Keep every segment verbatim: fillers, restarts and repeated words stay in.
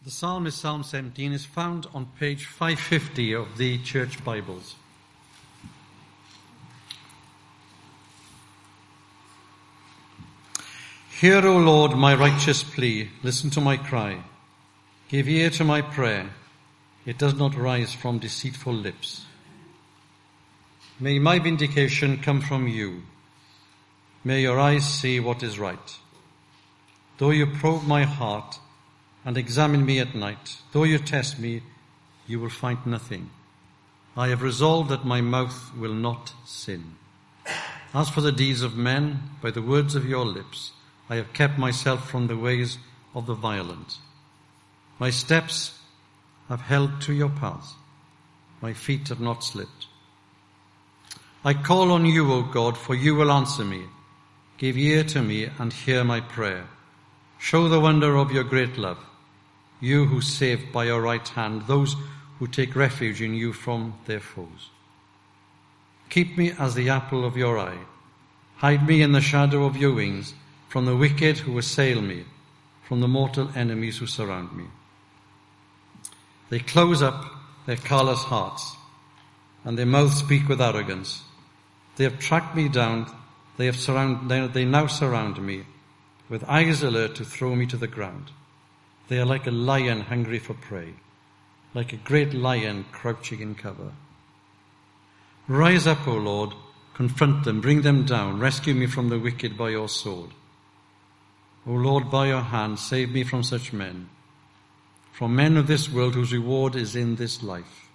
The psalm is Psalm seventeen, is found on page five fifty of the Church Bibles. Hear, O Lord, my righteous plea. Listen to my cry. Give ear to my prayer. It does not rise from deceitful lips. May my vindication come from you. May your eyes see what is right. Though you probe my heart and examine me at night, though you test me, you will find nothing. I have resolved that my mouth will not sin. As for the deeds of men, by the words of your lips, I have kept myself from the ways of the violent. My steps have held to your paths. My feet have not slipped. I call on you, O God, for you will answer me. Give ear to me and hear my prayer. Show the wonder of your great love, you who save by your right hand those who take refuge in you from their foes. Keep me as the apple of your eye. Hide me in the shadow of your wings from the wicked who assail me, from the mortal enemies who surround me. They close up their callous hearts, and their mouths speak with arrogance. They have tracked me down. They have surround, they now surround me, with eyes alert to throw me to the ground. They are like a lion hungry for prey, like a great lion crouching in cover. Rise up, O Lord, confront them, bring them down, rescue me from the wicked by your sword. O Lord, by your hand, save me from such men, from men of this world whose reward is in this life.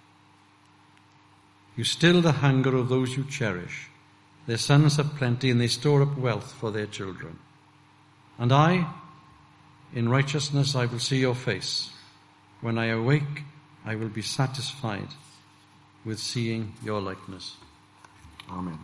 You still the hunger of those you cherish. Their sons have plenty, and they store up wealth for their children. And I, in righteousness, I will see your face. When I awake, I will be satisfied with seeing your likeness. Amen.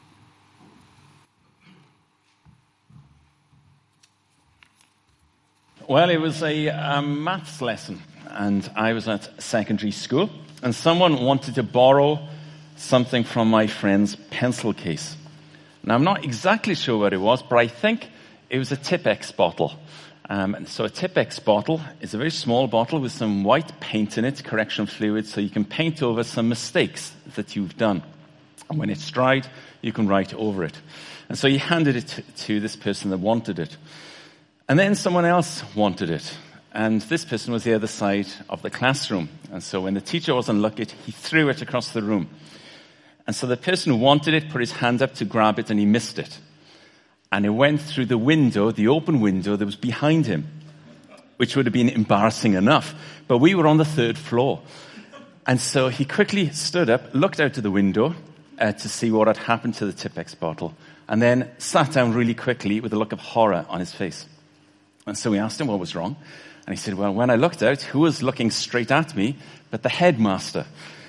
Well, it was a, a maths lesson, and I was at secondary school, and someone wanted to borrow something from my friend's pencil case. Now, I'm not exactly sure what it was, but I think it was a Tipp-Ex bottle. Um, and so a Tipp-Ex bottle is a very small bottle with some white paint in it, correction fluid, so you can paint over some mistakes that you've done. And when it's dried, you can write over it. And so he handed it to, to this person that wanted it. And then someone else wanted it. And this person was the other side of the classroom. And so when the teacher wasn't looking, he threw it across the room. And so the person who wanted it put his hand up to grab it, and he missed it. And it went through the window, the open window that was behind him, which would have been embarrassing enough. But we were on the third floor. And so he quickly stood up, looked out of the window uh, to see what had happened to the Tipp-Ex bottle, and then sat down really quickly with a look of horror on his face. And so we asked him what was wrong. And he said, well, when I looked out, who was looking straight at me but the headmaster?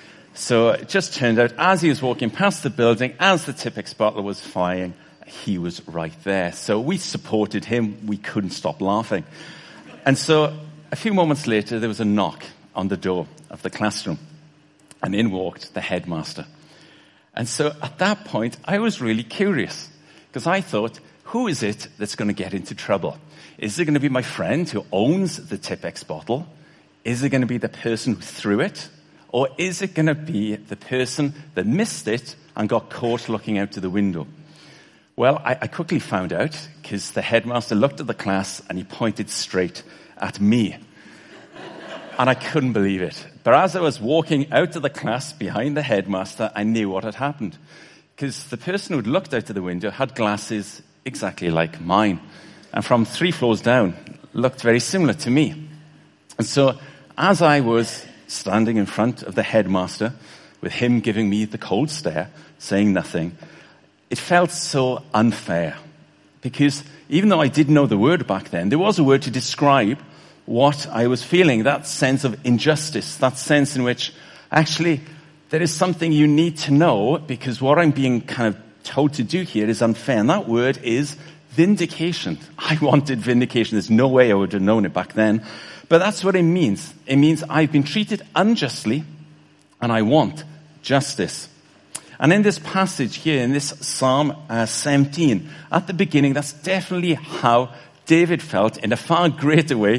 So it just turned out, as he was walking past the building, as the Tipp-Ex bottle was flying, he was right there. So we supported him. We couldn't stop laughing. And so a few moments later, there was a knock on the door of the classroom. And in walked the headmaster. And so at that point, I was really curious, because I thought, who is it that's going to get into trouble? Is it going to be my friend who owns the Tipp-Ex bottle? Is it going to be the person who threw it? Or is it going to be the person that missed it and got caught looking out to the window? Well, I, I quickly found out, because the headmaster looked at the class and he pointed straight at me. And I couldn't believe it. But as I was walking out of the class behind the headmaster, I knew what had happened. Because the person who'd looked out of the window had glasses exactly like mine. And from three floors down, looked very similar to me. And so, as I was standing in front of the headmaster, with him giving me the cold stare, saying nothing, it felt so unfair. Because even though I didn't know the word back then, there was a word to describe what I was feeling, that sense of injustice, that sense in which, actually, there is something you need to know, because what I'm being kind of told to do here is unfair. And that word is vindication. I wanted vindication. There's no way I would have known it back then. But that's what it means. It means I've been treated unjustly, and I want justice. And in this passage here, in this Psalm uh, seventeen, at the beginning, that's definitely how David felt in a far greater way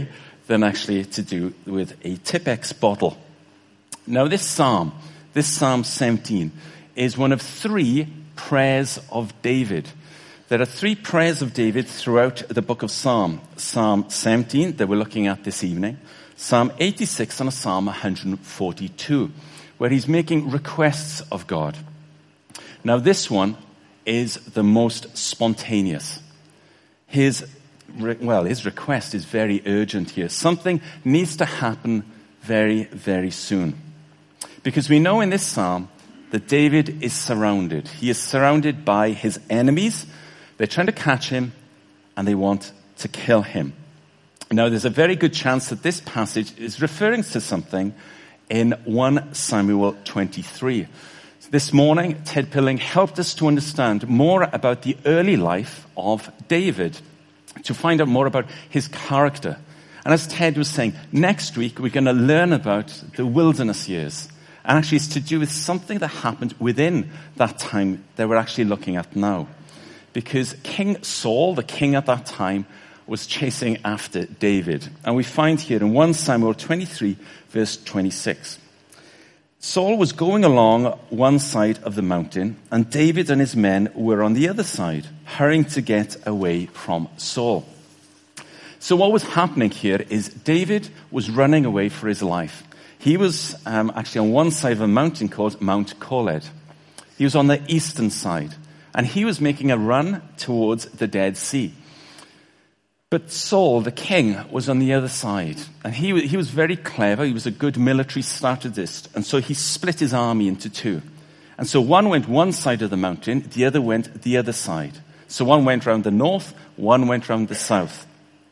than actually to do with a Tippex bottle. Now this psalm, this Psalm seventeen, is one of three prayers of David. There are three prayers of David throughout the book of Psalm. Psalm seventeen, that we're looking at this evening, Psalm eighty-six, and Psalm one forty-two, where he's making requests of God. Now this one is the most spontaneous. His, well, his request is very urgent here. Something needs to happen very, very soon. Because we know in this psalm that David is surrounded. He is surrounded by his enemies. They're trying to catch him, and they want to kill him. Now, there's a very good chance that this passage is referring to something in First Samuel twenty-three. This morning, Ted Pilling helped us to understand more about the early life of David, to find out more about his character. And as Ted was saying, next week we're going to learn about the wilderness years. And actually it's to do with something that happened within that time that we're actually looking at now. Because King Saul, the king at that time, was chasing after David. And we find here in First Samuel twenty-three, verse twenty-six. Saul was going along one side of the mountain, and David and his men were on the other side, hurrying to get away from Saul. So what was happening here is David was running away for his life. He was um, actually on one side of a mountain called Mount Coled. He was on the eastern side, and he was making a run towards the Dead Sea. But Saul, the king, was on the other side. And he, he was very clever. He was a good military strategist. And so he split his army into two. And so one went one side of the mountain, the other went the other side. So one went round the north, one went round the south.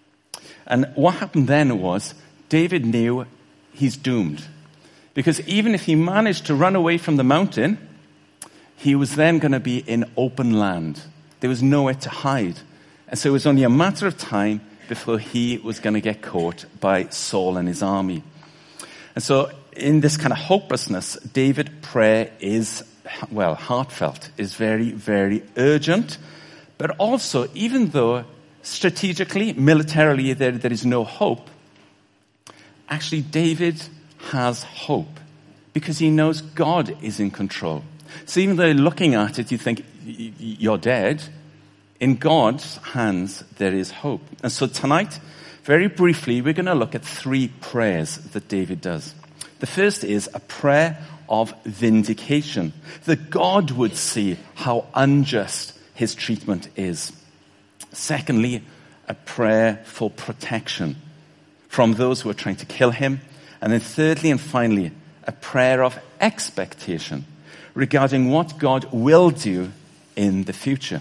And what happened then was, David knew he's doomed. Because even if he managed to run away from the mountain, he was then going to be in open land. There was nowhere to hide. And so it was only a matter of time before he was going to get caught by Saul and his army. And so in this kind of hopelessness, David's prayer is, well, heartfelt, is very, very urgent. But also, even though strategically, militarily, there, there is no hope, actually David has hope because he knows God is in control. So even though looking at it, you think, you're dead, in God's hands, there is hope. And so tonight, very briefly, we're going to look at three prayers that David does. The first is a prayer of vindication, that God would see how unjust his treatment is. Secondly, a prayer for protection from those who are trying to kill him. And then thirdly and finally, a prayer of expectation regarding what God will do in the future.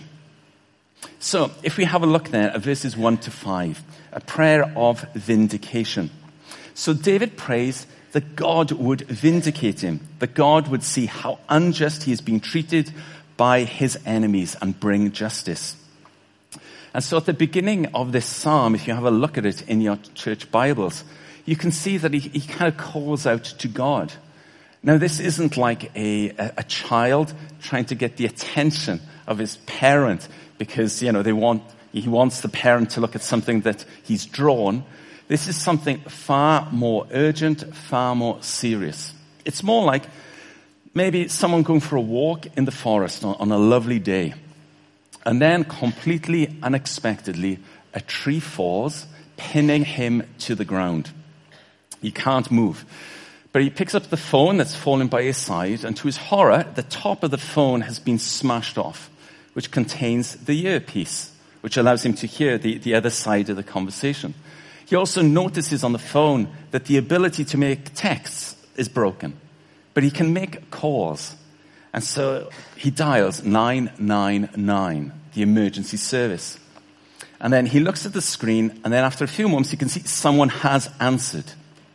So, if we have a look there at verses one to five, a prayer of vindication. So David prays that God would vindicate him, that God would see how unjust he is being treated by his enemies and bring justice. And so at the beginning of this psalm, if you have a look at it in your church Bibles, you can see that he, he kind of calls out to God. Now this isn't like a, a, a child trying to get the attention of his parent because, you know, they want, he wants the parent to look at something that he's drawn. This is something far more urgent, far more serious. It's more like maybe someone going for a walk in the forest on, on a lovely day. And then completely unexpectedly, a tree falls, pinning him to the ground. He can't move. But he picks up the phone that's fallen by his side, and to his horror, the top of the phone has been smashed off, which contains the earpiece, which allows him to hear the, the other side of the conversation. He also notices on the phone that the ability to make texts is broken, but he can make calls. And so he dials nine nine nine, the emergency service. And then he looks at the screen, and then after a few moments, he can see someone has answered.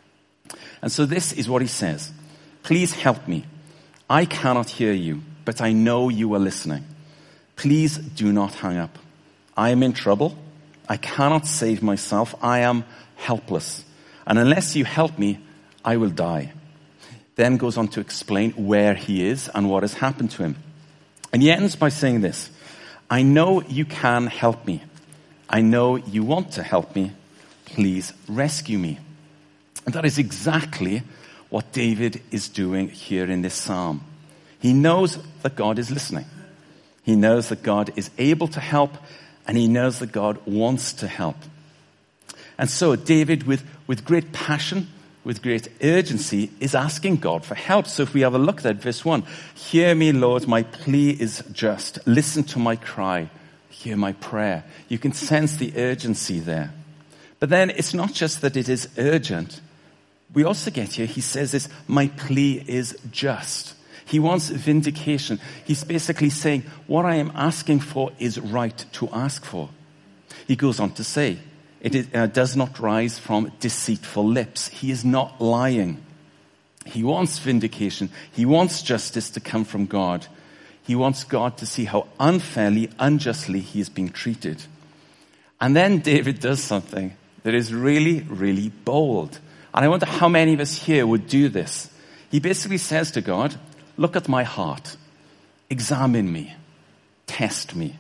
And so this is what he says. Please help me. I cannot hear you, but I know you are listening. Please do not hang up. I am in trouble. I cannot save myself. I am helpless. And unless you help me, I will die. Then goes on to explain where he is and what has happened to him. And he ends by saying this. I know you can help me. I know you want to help me. please rescue me. And that is exactly what David is doing here in this psalm. He knows that God is listening. He knows that God is able to help, and he knows that God wants to help. And so David, with, with great passion, with great urgency, is asking God for help. So if we have a look at verse one, hear me, Lord, my plea is just. Listen to my cry. Hear my prayer. You can sense the urgency there. But then it's not just that it is urgent. We also get here, he says this, my plea is just. He wants vindication. He's basically saying, what I am asking for is right to ask for. He goes on to say, it is, uh, does not rise from deceitful lips. He is not lying. He wants vindication. He wants justice to come from God. He wants God to see how unfairly, unjustly he is being treated. And then David does something that is really, really bold. And I wonder how many of us here would do this. He basically says to God, look at my heart. Examine me. Test me.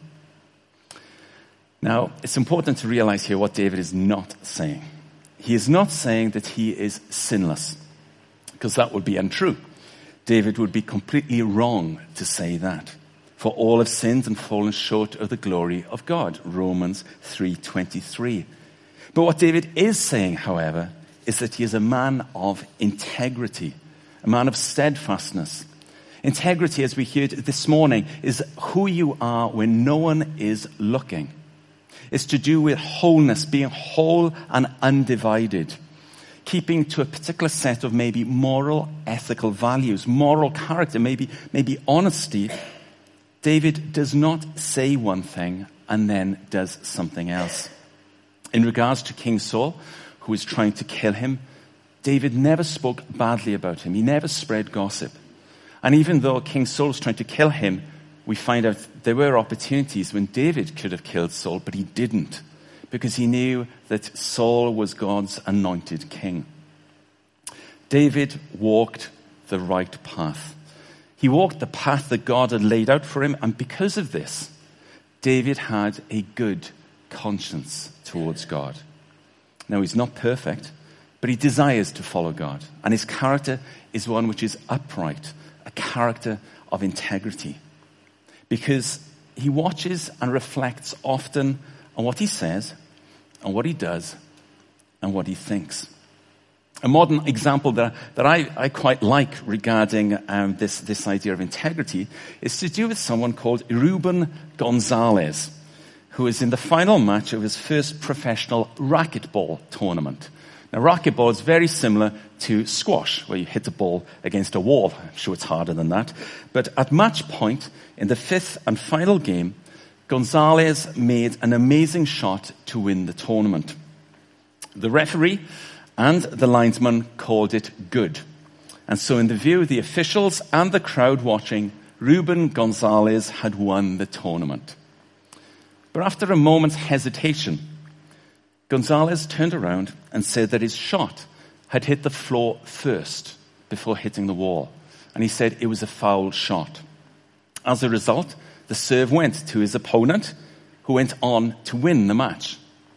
Now, it's important to realize here what David is not saying. He is not saying that he is sinless, because that would be untrue. David would be completely wrong to say that. For all have sinned and fallen short of the glory of God. Romans three twenty-three. But what David is saying, however, is that he is a man of integrity, a man of steadfastness. Integrity, as we heard this morning, is who you are when no one is looking. It's to do with wholeness, being whole and undivided, keeping to a particular set of maybe moral, ethical values, moral character, maybe, maybe honesty. David does not say one thing and then does something else. In regards to King Saul, who is trying to kill him, David never spoke badly about him. He never spread gossip. And even though King Saul was trying to kill him, we find out there were opportunities when David could have killed Saul, but he didn't, because he knew that Saul was God's anointed king. David walked the right path. He walked the path that God had laid out for him, and because of this, David had a good conscience towards God. Now, he's not perfect, but he desires to follow God, and his character is one which is upright, a character of integrity, because he watches and reflects often on what he says, on what he does, and what he thinks. A modern example that, that I, I quite like regarding um, this, this idea of integrity is to do with someone called Ruben Gonzalez, who is in the final match of his first professional racquetball tournament. Now, racquetball is very similar to squash, where you hit the ball against a wall. I'm sure it's harder than that. But at match point, in the fifth and final game, Gonzalez made an amazing shot to win the tournament. The referee and the linesman called it good. And so in the view of the officials and the crowd watching, Ruben Gonzalez had won the tournament. But after a moment's hesitation, Gonzalez turned around and said that his shot had hit the floor first before hitting the wall. And he said it was a foul shot. As a result, the serve went to his opponent, who went on to win the match.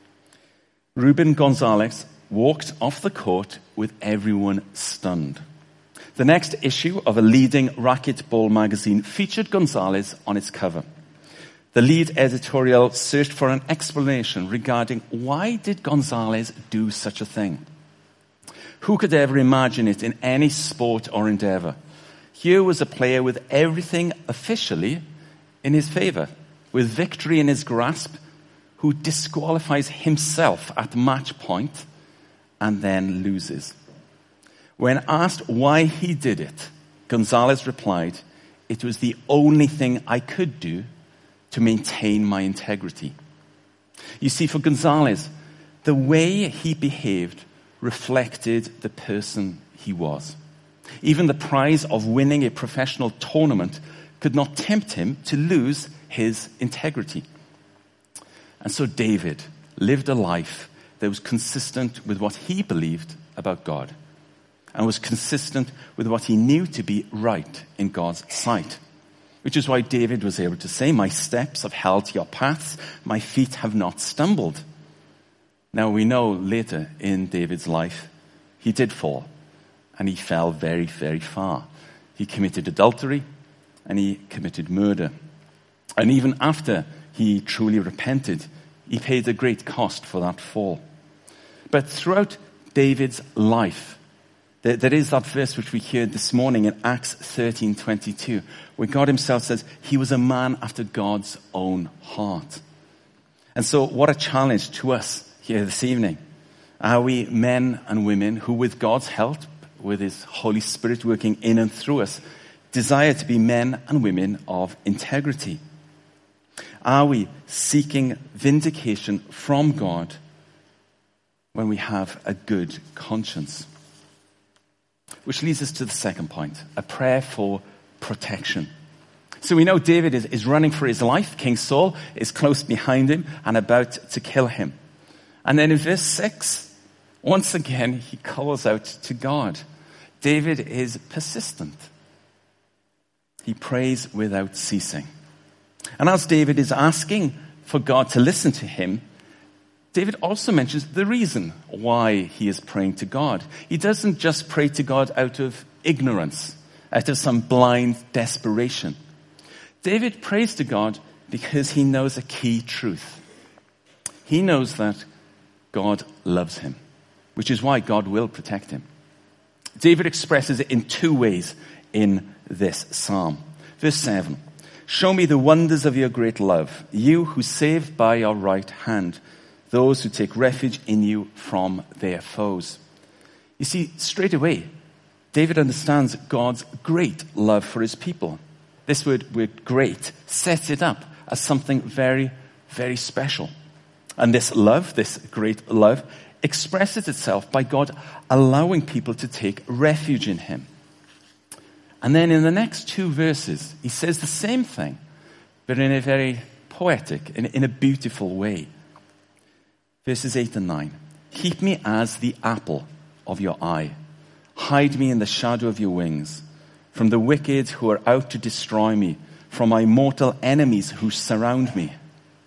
Ruben Gonzalez walked off the court with everyone stunned. The next issue of a leading racquetball magazine featured Gonzalez on its cover. The lead editorial searched for an explanation regarding why did Gonzalez do such a thing. Who could ever imagine it in any sport or endeavor? Here was a player with everything officially in his favor, with victory in his grasp, who disqualifies himself at match point and then loses. When asked why he did it, Gonzalez replied, "It was the only thing I could do to maintain my integrity." You see, for Gonzalez, the way he behaved reflected the person he was. Even the prize of winning a professional tournament could not tempt him to lose his integrity. And so David lived a life that was consistent with what he believed about God, and was consistent with what he knew to be right in God's sight. Which is why David was able to say, "My steps have held your paths, my feet have not stumbled." Now we know later in David's life, he did fall, and he fell very, very far. He committed adultery, and he committed murder. And even after he truly repented, he paid a great cost for that fall. But throughout David's life, there, there is that verse which we heard this morning in Acts thirteen twenty-two, where God himself says he was a man after God's own heart. And so what a challenge to us here this evening. Are we men and women who, with God's help, with his Holy Spirit working in and through us, desire to be men and women of integrity? Are we seeking vindication from God when we have a good conscience? Which leads us to the second point, a prayer for protection. So we know David is, is running for his life. King Saul is close behind him and about to kill him. And then in verse six, once again, he calls out to God. David is persistent. He prays without ceasing. And as David is asking for God to listen to him, David also mentions the reason why he is praying to God. He doesn't just pray to God out of ignorance, out of some blind desperation. David prays to God because he knows a key truth. He knows that God loves him, which is why God will protect him. David expresses it in two ways in this psalm. Verse seven, show me the wonders of your great love, you who save by your right hand, those who take refuge in you from their foes. You see, straight away, David understands God's great love for his people. This word, word great, sets it up as something very, very special. And this love, this great love, expresses itself by God allowing people to take refuge in him. And then in the next two verses, he says the same thing, but in a very poetic, in, in a beautiful way. Verses eight and nine. Keep me as the apple of your eye. Hide me in the shadow of your wings, from the wicked who are out to destroy me, from my mortal enemies who surround me.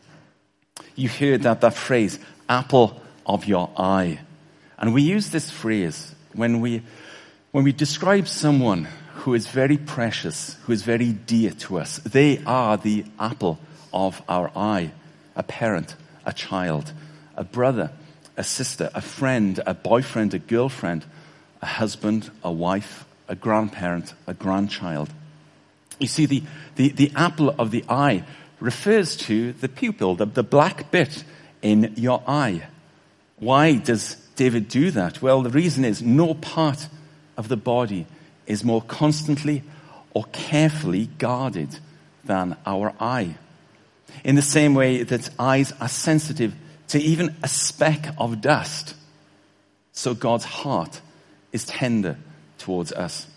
You heard that, that phrase, apple of your eye. And we use this phrase when we, when we describe someone who is very precious, who is very dear to us. They are the apple of our eye. A parent, a child, a brother, a sister, a friend, a boyfriend, a girlfriend, a husband, a wife, a grandparent, a grandchild. You see, the, the, the apple of the eye refers to the pupil, the, the black bit in your eye. Why does David do that? Well, the reason is no part of the body is more constantly or carefully guarded than our eye. In the same way that eyes are sensitive to even a speck of dust, so God's heart is tender towards us.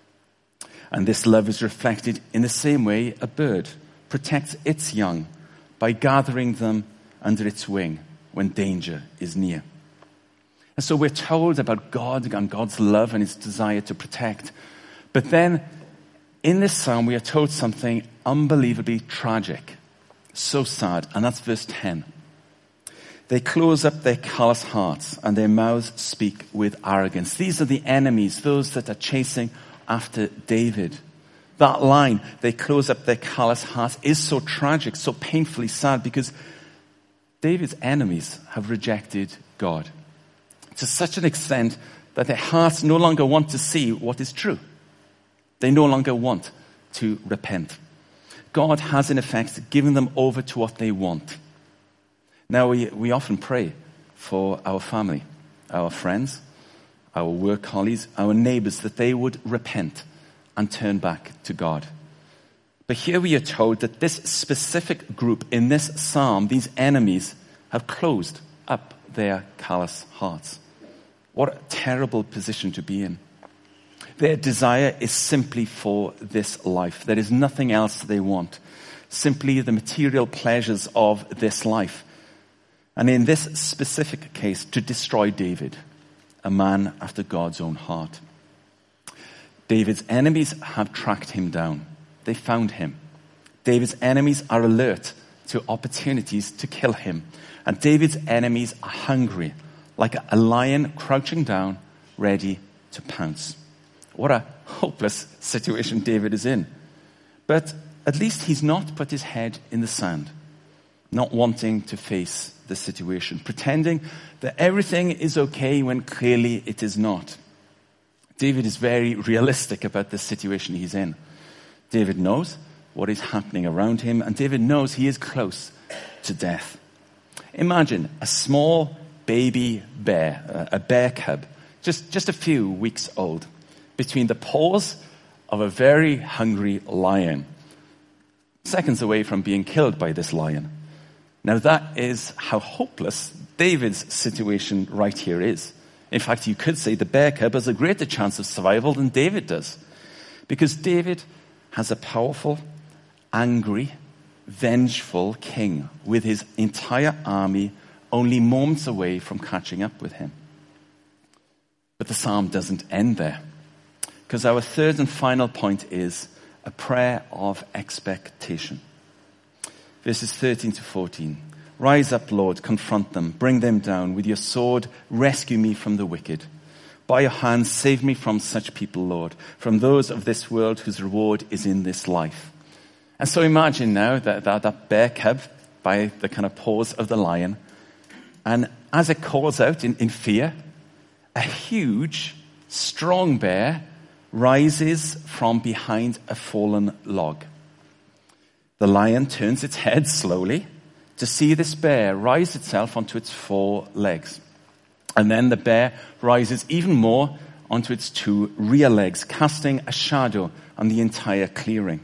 And this love is reflected in the same way a bird protects its young by gathering them under its wing when danger is near. And so we're told about God and God's love and his desire to protect. But then in this psalm we are told something unbelievably tragic, so sad, and that's verse ten. They close up their callous hearts and their mouths speak with arrogance. These are the enemies, those that are chasing after David. That line, they close up their callous hearts, is so tragic, so painfully sad, because David's enemies have rejected God to such an extent that their hearts no longer want to see what is true. They no longer want to repent. God has, in effect, given them over to what they want. Now, we, we often pray for our family, our friends, our work colleagues, our neighbors, that they would repent and turn back to God. But here we are told that this specific group in this psalm, these enemies, have closed up their callous hearts. What a terrible position to be in. Their desire is simply for this life. There is nothing else they want. Simply the material pleasures of this life. And in this specific case, to destroy David, a man after God's own heart. David's enemies have tracked him down. They found him. David's enemies are alert to opportunities to kill him. And David's enemies are hungry, like a lion crouching down, ready to pounce. What a hopeless situation David is in. But at least he's not put his head in the sand, not wanting to face the situation, pretending that everything is okay when clearly it is not. David is very realistic about the situation he's in. David knows what is happening around him, and David knows he is close to death. Imagine a small baby bear, a bear cub, just, just a few weeks old, between the paws of a very hungry lion, seconds away from being killed by this lion. Now that is how hopeless David's situation right here is. In fact, you could say the bear cub has a greater chance of survival than David does. Because David has a powerful, angry, vengeful king with his entire army only moments away from catching up with him. But the psalm doesn't end there. Because our third and final point is a prayer of expectation. Verses thirteen to fourteen. Rise up, Lord, confront them, bring them down. With your sword, rescue me from the wicked. By your hand, save me from such people, Lord, from those of this world whose reward is in this life. And so imagine now that, that, that bear cub by the kind of paws of the lion. And as it calls out in, in fear, a huge, strong bear rises from behind a fallen log. The lion turns its head slowly to see this bear rise itself onto its four legs. And then the bear rises even more onto its two rear legs, casting a shadow on the entire clearing.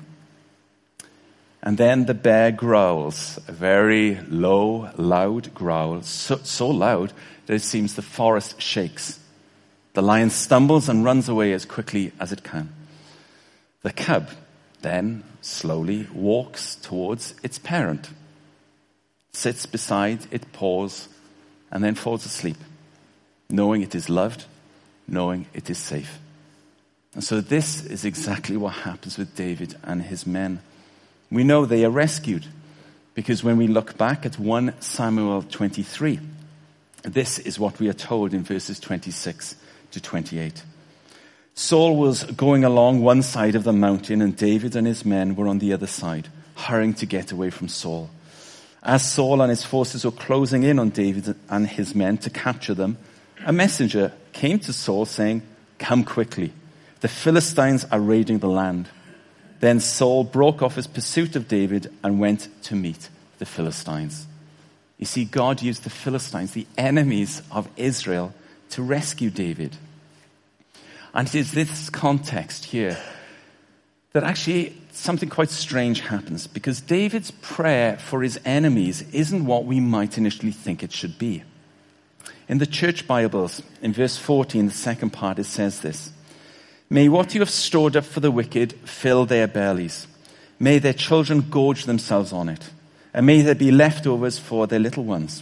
And then the bear growls, a very low, loud growl, so, so loud that it seems the forest shakes. The lion stumbles and runs away as quickly as it can. The cub then slowly walks towards its parent, sits beside its paws, and then falls asleep, knowing it is loved, knowing it is safe. And so this is exactly what happens with David and his men. We know they are rescued because when we look back at First Samuel twenty-three, this is what we are told in verses twenty-six to twenty-eight. Saul was going along one side of the mountain and David and his men were on the other side, hurrying to get away from Saul. As Saul and his forces were closing in on David and his men to capture them, a messenger came to Saul saying, "Come quickly, the Philistines are raiding the land." Then Saul broke off his pursuit of David and went to meet the Philistines. You see, God used the Philistines, the enemies of Israel, to rescue David. And it is this context here that actually something quite strange happens, because David's prayer for his enemies isn't what we might initially think it should be. In the church Bibles, in verse fourteen, the second part, it says this: "May what you have stored up for the wicked fill their bellies. May their children gorge themselves on it. And may there be leftovers for their little ones."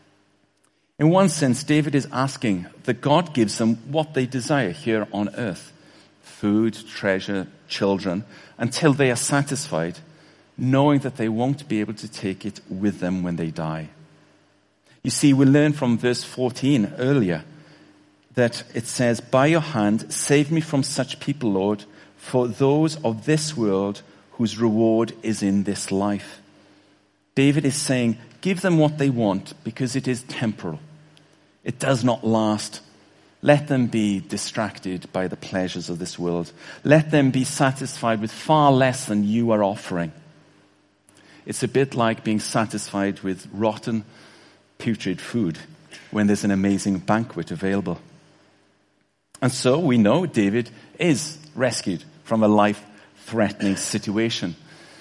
In one sense, David is asking that God gives them what they desire here on earth: food, treasure, children, until they are satisfied, knowing that they won't be able to take it with them when they die. You see, we learned from verse fourteen earlier that it says, "By your hand, save me from such people, Lord, for those of this world whose reward is in this life." David is saying, give them what they want because it is temporal. It does not last. Let them be distracted by the pleasures of this world. Let them be satisfied with far less than you are offering. It's a bit like being satisfied with rotten, putrid food when there's an amazing banquet available. And so we know David is rescued from a life-threatening situation.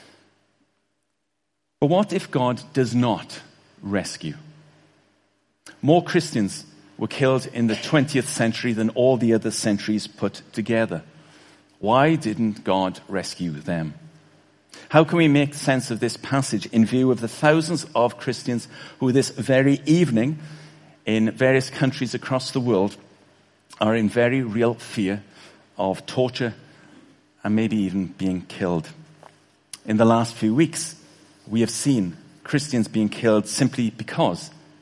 But what if God does not rescue? More Christians were killed in the twentieth century than all the other centuries put together. Why didn't God rescue them? How can we make sense of this passage in view of the thousands of Christians who this very evening in various countries across the world are in very real fear of torture and maybe even being killed? In the last few weeks, we have seen Christians being killed simply because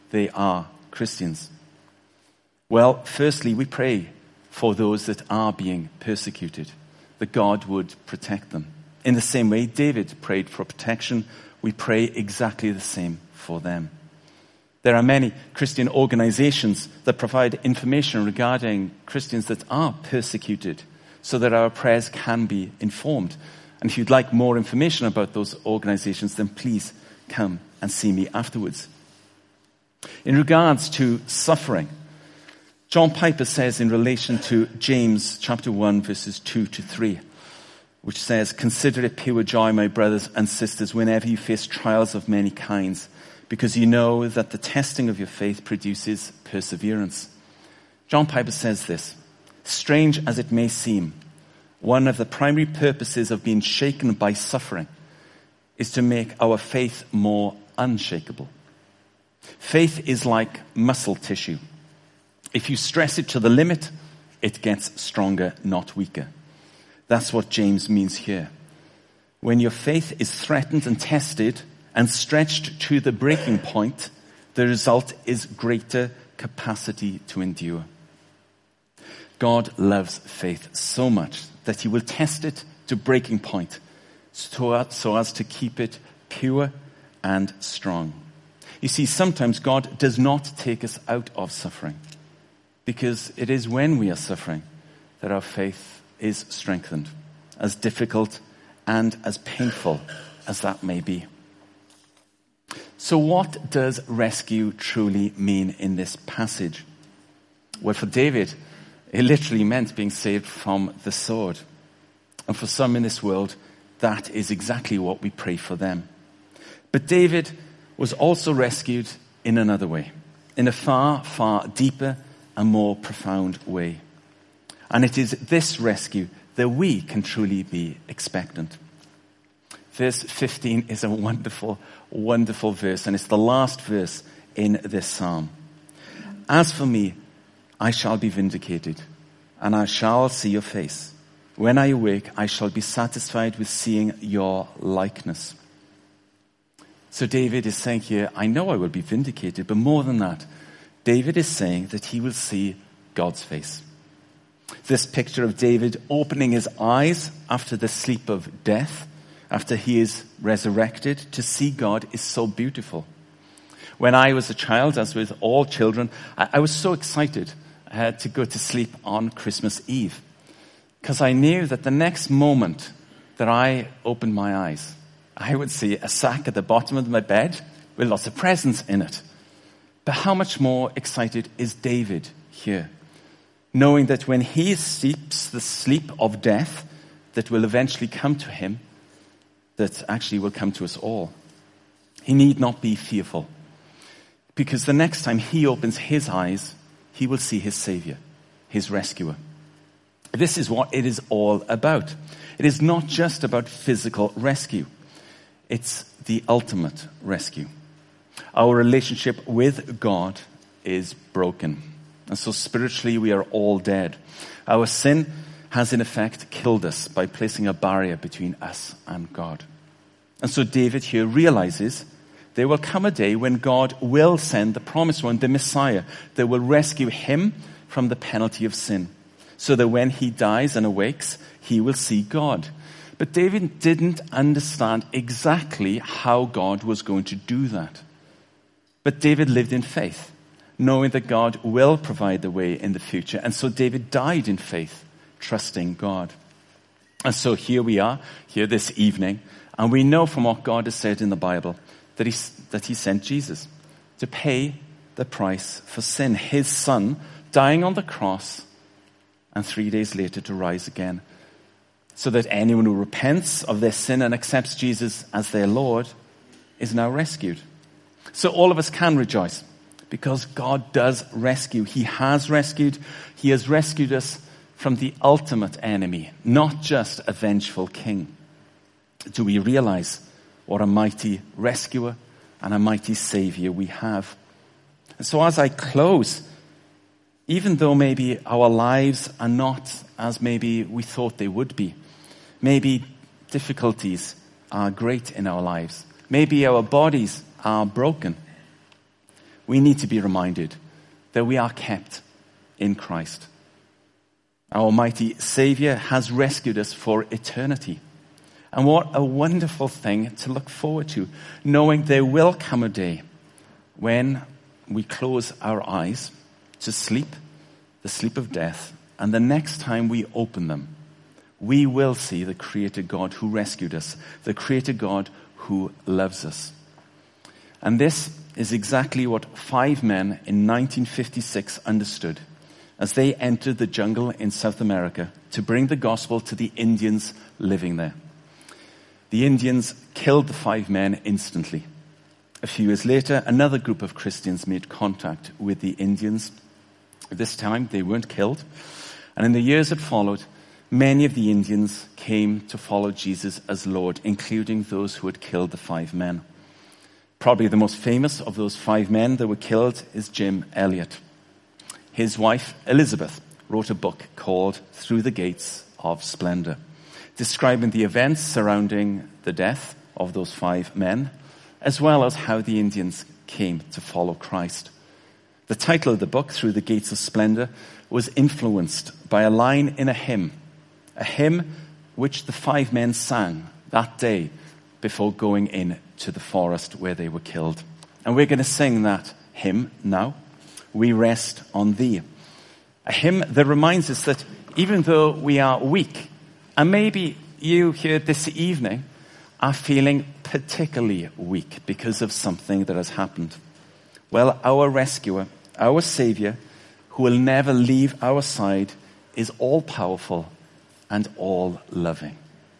they are Christians? Well, firstly, we pray for those that are being persecuted, that God would protect them. In the same way David prayed for protection, we pray exactly the same for them. There are many Christian organizations that provide information regarding Christians that are persecuted so that our prayers can be informed. And if you'd like more information about those organizations, then please come and see me afterwards. In regards to suffering, John Piper says in relation to James chapter one, verses two to three, which says, "Consider it pure joy, my brothers and sisters, whenever you face trials of many kinds, because you know that the testing of your faith produces perseverance." John Piper says this, "Strange as it may seem, one of the primary purposes of being shaken by suffering is to make our faith more unshakable. Faith is like muscle tissue. If you stress it to the limit, it gets stronger, not weaker." That's what James means here. When your faith is threatened and tested and stretched to the breaking point, the result is greater capacity to endure. God loves faith so much that he will test it to breaking point so as to keep it pure and strong. You see, sometimes God does not take us out of suffering, because it is when we are suffering that our faith is strengthened, as difficult and as painful as that may be. So what does rescue truly mean in this passage? Well, for David, it literally meant being saved from the sword. And for some in this world, that is exactly what we pray for them. But David was also rescued in another way, in a far, far deeper and more profound way. And it is this rescue that we can truly be expectant. Verse fifteen is a wonderful, wonderful verse, and it's the last verse in this psalm. "As for me, I shall be vindicated, and I shall see your face. When I awake, I shall be satisfied with seeing your likeness." So David is saying here, I know I will be vindicated, but more than that, David is saying that he will see God's face. This picture of David opening his eyes after the sleep of death, after he is resurrected, to see God is so beautiful. When I was a child, as with all children, I, I was so excited uh, to go to sleep on Christmas Eve, because I knew that the next moment that I opened my eyes, I would see a sack at the bottom of my bed with lots of presents in it. But how much more excited is David here, knowing that when he sleeps the sleep of death that will eventually come to him, that actually will come to us all, he need not be fearful, because the next time he opens his eyes, he will see his Savior, his rescuer. This is what it is all about. It is not just about physical rescue. It's the ultimate rescue. Our relationship with God is broken. And so spiritually we are all dead. Our sin has in effect killed us by placing a barrier between us and God. And so David here realizes there will come a day when God will send the promised one, the Messiah, that will rescue him from the penalty of sin, so that when he dies and awakes, he will see God. But David didn't understand exactly how God was going to do that. But David lived in faith, knowing that God will provide the way in the future. And so David died in faith, trusting God. And so here we are, here this evening, and we know from what God has said in the Bible that he, that he sent Jesus to pay the price for sin, his son dying on the cross and three days later to rise again, so that anyone who repents of their sin and accepts Jesus as their Lord is now rescued. So all of us can rejoice, because God does rescue. He has rescued. He has rescued us from the ultimate enemy, not just a vengeful king. Do we realize what a mighty rescuer and a mighty Savior we have? And so as I close, even though maybe our lives are not as maybe we thought they would be, maybe difficulties are great in our lives, maybe our bodies are broken, we need to be reminded that we are kept in Christ. Our almighty Savior has rescued us for eternity. And what a wonderful thing to look forward to, knowing there will come a day when we close our eyes to sleep, the sleep of death, and the next time we open them, we will see the Creator God who rescued us, the Creator God who loves us. And this is exactly what five men in nineteen fifty-six understood as they entered the jungle in South America to bring the gospel to the Indians living there. The Indians killed the five men instantly. A few years later, another group of Christians made contact with the Indians. This time, they weren't killed. And in the years that followed, many of the Indians came to follow Jesus as Lord, including those who had killed the five men. Probably the most famous of those five men that were killed is Jim Elliot. His wife, Elizabeth, wrote a book called Through the Gates of Splendor, describing the events surrounding the death of those five men, as well as how the Indians came to follow Christ. The title of the book, Through the Gates of Splendor, was influenced by a line in a hymn, a hymn which the five men sang that day before going in to the forest where they were killed. And we're going to sing that hymn now. We rest on thee. A hymn that reminds us that even though we are weak, and maybe you here this evening are feeling particularly weak because of something that has happened, well, our rescuer, our Savior, who will never leave our side, is all-powerful and all-loving.